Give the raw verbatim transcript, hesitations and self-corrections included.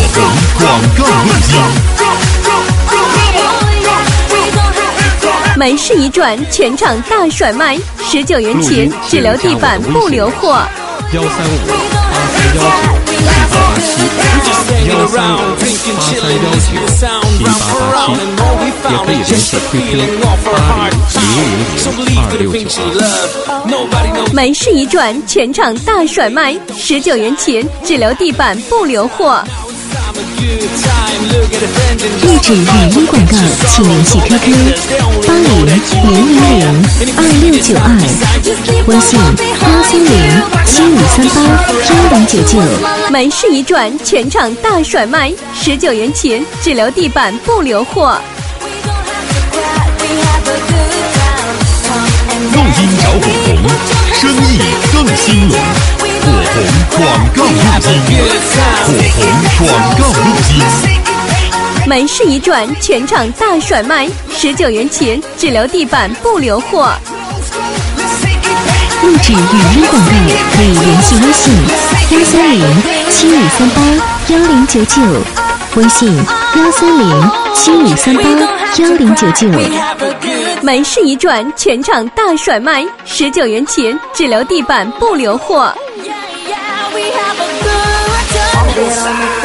红广告路径。 门市一转，全场大甩卖，十九元前只留地板不留货。 幺三五八三幺九七八八七，幺三五八三幺九七八八七，也可以联系 Q Q 八零零零二六九二。 门市一转，全场大甩卖，十九元前只留地板不留货。 录制语音广告，请联系 Q Q 八零零零零二六九二，微信幺三零七五三八幺零九九。 门市一转，全场大甩卖，十九元前只留地板不留货。 用音找火红，生意更兴隆。火红广告路径，火红广告路径。 门市一转，全场大甩卖，十九元前只留地板不留货。 录制语音广告可以联系微信幺三零七五三八幺零九九，微信幺三零七五三八幺零九九。 门市一转，全场大甩卖，十九元前只留地板不留货。